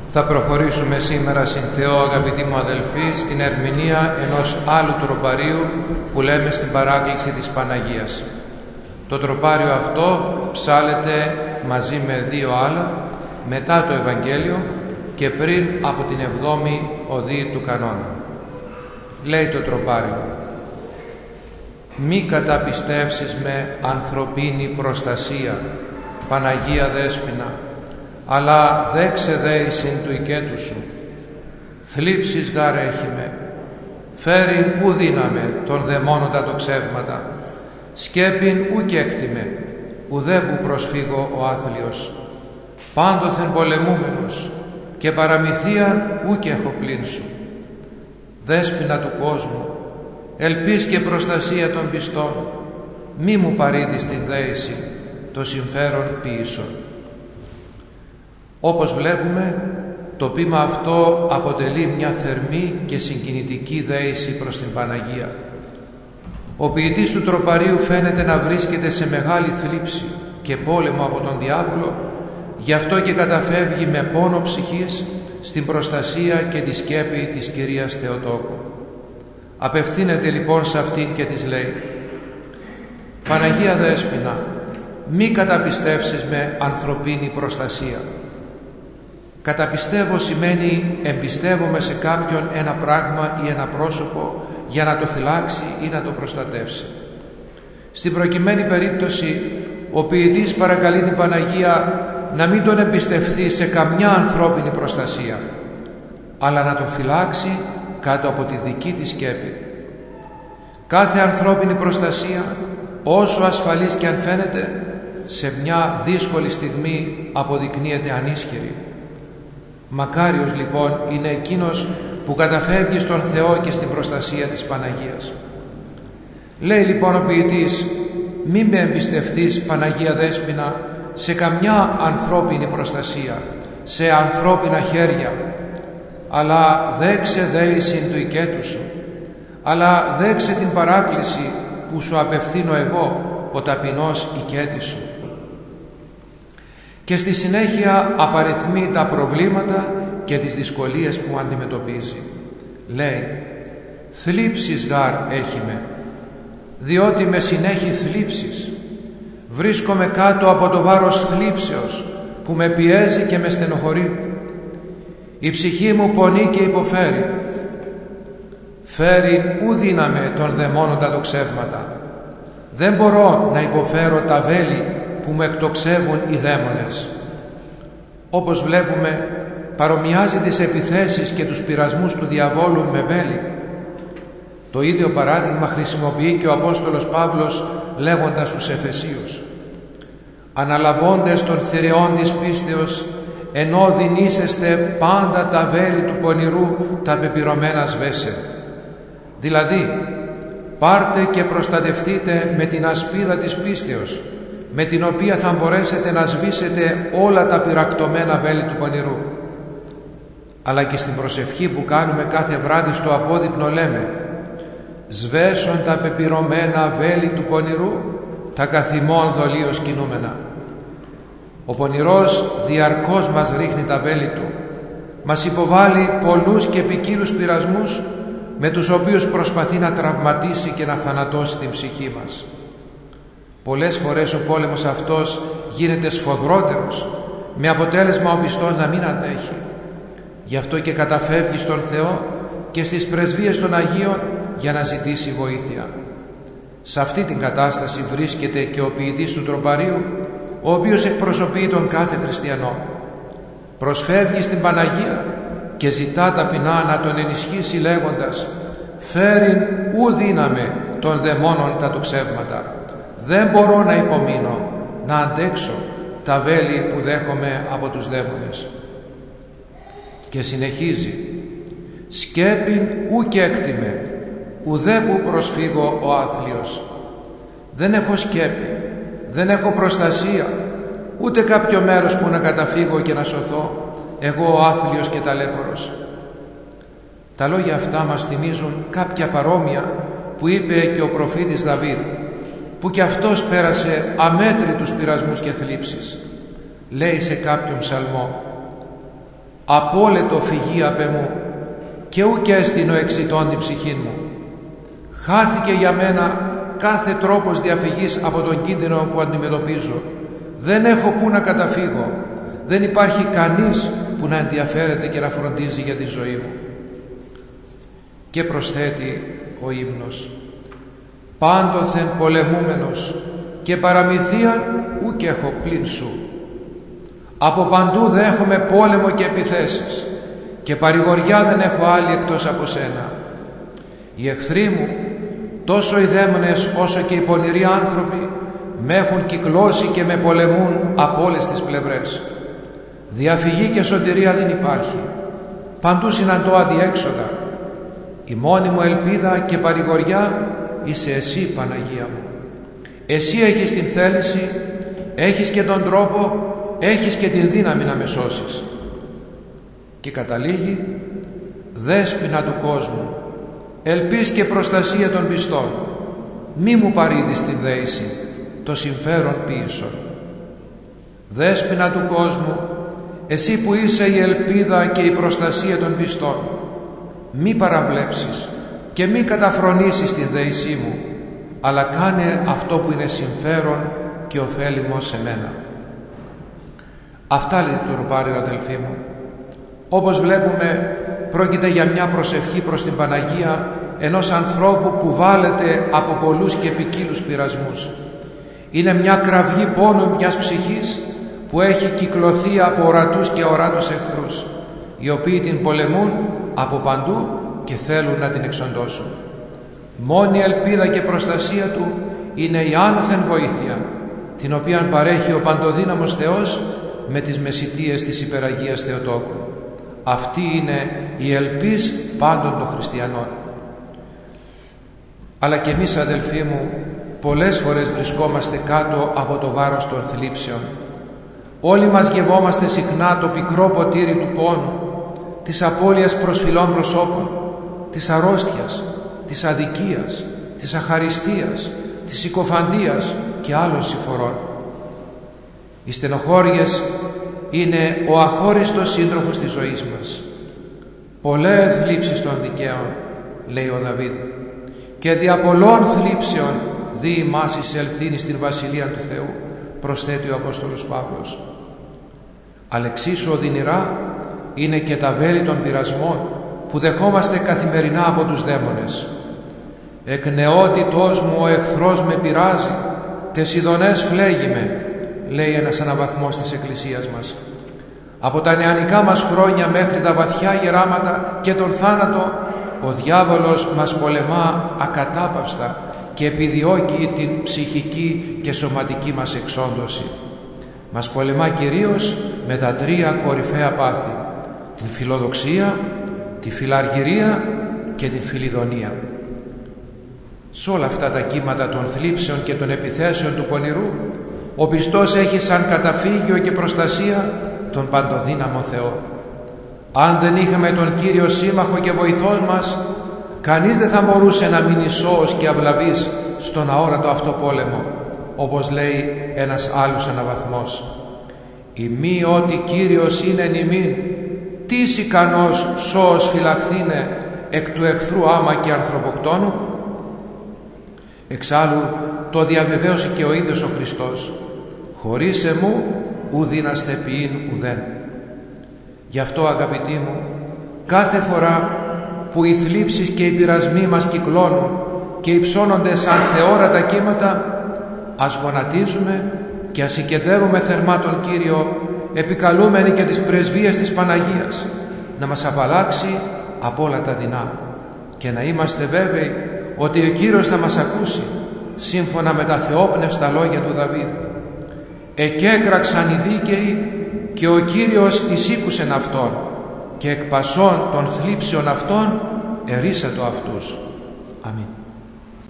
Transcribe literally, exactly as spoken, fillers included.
Θα προχωρήσουμε σήμερα συν Θεό, αγαπητοί μου αδελφοί, στην ερμηνεία ενός άλλου τροπαρίου που λέμε στην παράκληση της Παναγίας. Το τροπάριο αυτό ψάλεται μαζί με δύο άλλα μετά το Ευαγγέλιο και πριν από την εβδόμη οδή του κανόνα. Λέει το τροπάριο: «Μη καταπιστεύσεις με ανθρωπίνη προστασία, Παναγία Δέσποινα, αλλά δέξε δέησιν του οικέτου σου. Θλίψεις γάρ έχιμε, φέρειν ου δύναμε τον δαιμόνοντα το ξεύματα, σκέπην ου κέκτημε, ουδέ που προσφύγω ο άθλιος. Πάντοθεν πολεμούμενος και παραμυθίαν ου και έχω πλήν σου. Δέσποινα του κόσμου, ελπίς και προστασία των πιστών, μη μου παρήδεις την δέηση, το συμφέρον ποιήσω». Όπως βλέπουμε, το ποίημα αυτό αποτελεί μια θερμή και συγκινητική δέηση προς την Παναγία. Ο ποιητής του τροπαρίου φαίνεται να βρίσκεται σε μεγάλη θλίψη και πόλεμο από τον διάβολο, γι' αυτό και καταφεύγει με πόνο ψυχής στην προστασία και τη σκέπη της Κυρίας Θεοτόκου. Απευθύνεται λοιπόν σε αυτήν και της λέει: «Παναγία Δέσποινα, μη καταπιστεύσεις με ανθρωπίνη προστασία». Καταπιστεύω σημαίνει εμπιστεύομαι σε κάποιον ένα πράγμα ή ένα πρόσωπο για να το φυλάξει ή να το προστατεύσει. Στην προκειμένη περίπτωση ο ποιητής παρακαλεί την Παναγία να μην τον εμπιστευθεί σε καμιά ανθρώπινη προστασία, αλλά να τον φυλάξει κάτω από τη δική της σκέπη. Κάθε ανθρώπινη προστασία, όσο ασφαλής και αν φαίνεται, σε μια δύσκολη στιγμή αποδεικνύεται ανίσχυρη. Μακάριος λοιπόν είναι εκείνος που καταφεύγει στον Θεό και στην προστασία της Παναγίας. Λέει λοιπόν ο ποιητής: «Μην με εμπιστευθείς, Παναγία Δέσποινα, σε καμιά ανθρώπινη προστασία, σε ανθρώπινα χέρια, αλλά δέξε δέησιν του οικέτου σου, αλλά δέξε την παράκληση που σου απευθύνω εγώ, ο ταπεινός οικέτης σου». Και στη συνέχεια απαριθμεί τα προβλήματα και τις δυσκολίες που αντιμετωπίζει. Λέει: «Θλίψεις γάρ έχιμε, διότι με συνέχει θλίψεις. Βρίσκομαι κάτω από το βάρος θλίψεως που με πιέζει και με στενοχωρεί. Η ψυχή μου πονεί και υποφέρει. Φέρει ου δύναμε τον δαιμόνοντα το ξεύματα. Δεν μπορώ να υποφέρω τα βέλη που με εκτοξεύουν οι δαίμονες». Όπως βλέπουμε, παρομοιάζει τις επιθέσεις και τους πειρασμούς του διαβόλου με βέλη. Το ίδιο παράδειγμα χρησιμοποιεί και ο Απόστολος Παύλος λέγοντας στους Εφεσίους: «Αναλαβώντες των θηρεών της πίστεως, ενώ δινήσεστε πάντα τα βέλη του πονηρού τα πεπειρωμένα σβέσε». Δηλαδή, πάρτε και προστατευτείτε με την ασπίδα της πίστεως, με την οποία θα μπορέσετε να σβήσετε όλα τα πυρακτωμένα βέλη του πονηρού. Αλλά και στην προσευχή που κάνουμε κάθε βράδυ στο απόδειπνο λέμε: «Σβέσον τα πεπειρωμένα βέλη του πονηρού, τα καθημών δολίως κινούμενα». Ο πονηρός διαρκώς μας ρίχνει τα βέλη του, μας υποβάλλει πολλούς και ποικίλους πειρασμούς με τους οποίους προσπαθεί να τραυματίσει και να θανατώσει την ψυχή μας. Πολλές φορές ο πόλεμος αυτός γίνεται σφοδρότερος, με αποτέλεσμα ο πιστός να μην αντέχει. Γι' αυτό και καταφεύγει στον Θεό και στις πρεσβείες των Αγίων για να ζητήσει βοήθεια. Σε αυτή την κατάσταση βρίσκεται και ο ποιητής του τροπαρίου, ο οποίος εκπροσωπεί τον κάθε χριστιανό. Προσφεύγει στην Παναγία και ζητά ταπεινά να τον ενισχύσει λέγοντας: «Φέρειν ου δύναμε των δαιμόνων τα το ξεύματα. Δεν μπορώ να υπομείνω, να αντέξω τα βέλη που δέχομαι από τους δαίμονες». Και συνεχίζει: «Σκέπην ου και έκτιμε, ουδέ που προσφύγω ο άθλιος». Δεν έχω σκέπη, δεν έχω προστασία, ούτε κάποιο μέρος που να καταφύγω και να σωθώ, εγώ ο άθλιος και ταλέπορος. Τα λόγια αυτά μας θυμίζουν κάποια παρόμοια που είπε και ο προφήτης Δαβίδ, που κι αυτός πέρασε αμέτρητους πειρασμούς και θλίψεις. Λέει σε κάποιον ψαλμό: απόλετο φυγή απ' εμού, και ουκ έστεινο εξητών την ψυχήν μου. Χάθηκε για μένα κάθε τρόπος διαφυγής από τον κίνδυνο που αντιμετωπίζω. Δεν έχω πού να καταφύγω. Δεν υπάρχει κανείς που να ενδιαφέρεται και να φροντίζει για τη ζωή μου. Και προσθέτει ο ύμνος: πάντοθεν πολεμούμενος και παραμυθίαν ουκ έχω πλην σου. Από παντού δέχομαι πόλεμο και επιθέσεις και παρηγοριά δεν έχω άλλη εκτός από σένα. Οι εχθροί μου, τόσο οι δαίμονες όσο και οι πονηροί άνθρωποι, με έχουν κυκλώσει και με πολεμούν από όλες τις πλευρές. Διαφυγή και σωτηρία δεν υπάρχει. Παντού συναντώ αδιέξοδα. Η μόνη μου ελπίδα και παρηγοριά είσαι εσύ, Παναγία μου. Εσύ έχεις την θέληση, έχεις και τον τρόπο, έχεις και την δύναμη να με σώσεις. Και καταλήγει: δέσποινα του κόσμου, ελπίς και προστασία των πιστών, μη μου παρήδεις την δέηση, το συμφέρον ποιήσων. Δέσποινα του κόσμου, εσύ που είσαι η ελπίδα και η προστασία των πιστών, μη παραβλέψεις και μη καταφρονήσεις την δέησή μου, αλλά κάνε αυτό που είναι συμφέρον και ωφέλιμο σε μένα. Αυτά λέει το ρουπάριο, αδελφοί μου. Όπως βλέπουμε, πρόκειται για μια προσευχή προς την Παναγία ενός ανθρώπου που βάλεται από πολλούς και ποικίλους πειρασμούς. Είναι μια κραυγή πόνου μιας ψυχής που έχει κυκλωθεί από ορατούς και ορατούς εχθρούς, οι οποίοι την πολεμούν από παντού και θέλουν να την εξοντώσουν. Μόνη ελπίδα και προστασία του είναι η άνωθεν βοήθεια, την οποία παρέχει ο παντοδύναμος Θεός με τις μεσιτείες της Υπεραγίας Θεοτόκου. Αυτή είναι η ελπίς πάντων των χριστιανών. Αλλά και εμείς, αδελφοί μου, πολλές φορές βρισκόμαστε κάτω από το βάρος των θλίψεων. Όλοι μας γευόμαστε συχνά το πικρό ποτήρι του πόνου, της απώλειας προσφυλών προσώπων, της αρρώστιας, της αδικίας, της αχαριστίας, της συκοφαντίας και άλλων συμφορών. Οι στενοχώριες είναι ο αχώριστος σύντροφος της ζωής μας. Πολλές θλίψεις των δικαίων, λέει ο Δαβίδ, και δια πολλών θλίψεων δι' ημάς εισελθύνει στην Βασιλεία του Θεού, προσθέτει ο Απόστολος Παύλος. Αλλά εξίσου οδυνηρά είναι και τα βέλη των πειρασμών που δεχόμαστε καθημερινά από τους δαίμονες. «Εκ νεότητός μου ο εχθρός με πειράζει, τες ειδονές φλέγει με», λέει ένας αναβαθμός της Εκκλησίας μας. Από τα νεανικά μας χρόνια μέχρι τα βαθιά γεράματα και τον θάνατο, ο διάβολος μας πολεμά ακατάπαυστα και επιδιώκει την ψυχική και σωματική μας εξόντωση. Μας πολεμά κυρίως με τα τρία κορυφαία πάθη: την φιλοδοξία, τη φιλαργυρία και την φιλιδονία. Σε όλα αυτά τα κύματα των θλίψεων και των επιθέσεων του πονηρού, ο πιστός έχει σαν καταφύγιο και προστασία τον παντοδύναμο Θεό. Αν δεν είχαμε τον Κύριο σύμμαχο και βοηθό μας, κανείς δεν θα μπορούσε να μείνει σώος και αυλαβής στον αόρατο αυτό πόλεμο, όπως λέει ένας άλλος αναβαθμός. «Ημί ότι Κύριος είναι εν ημίν, τίς ικανός σώος φυλαχθήνε εκ του εχθρού άμα και ανθρωποκτόνου». Εξάλλου το διαβεβαίωσε και ο ίδιος ο Χριστός: «Χωρίς εμού ου δύναστε ποιήν ουδέν». Γι' αυτό, αγαπητοί μου, κάθε φορά που οι θλίψεις και οι πειρασμοί μας κυκλώνουν και υψώνονται σαν θεόρατα κύματα, ας γονατίζουμε και ας συγκεντεύουμε θερμά τον Κύριο, επικαλούμενοι και τις πρεσβείες της Παναγίας, να μας απαλλάξει από όλα τα δεινά και να είμαστε βέβαιοι ότι ο Κύριος θα μας ακούσει σύμφωνα με τα θεόπνευστα λόγια του Δαβίδ. «Εκέκραξαν οι δίκαιοι και ο Κύριος εισήκουσεν αυτόν και εκ πασών των θλίψεων αυτών ερίσατο αυτούς». Αμήν.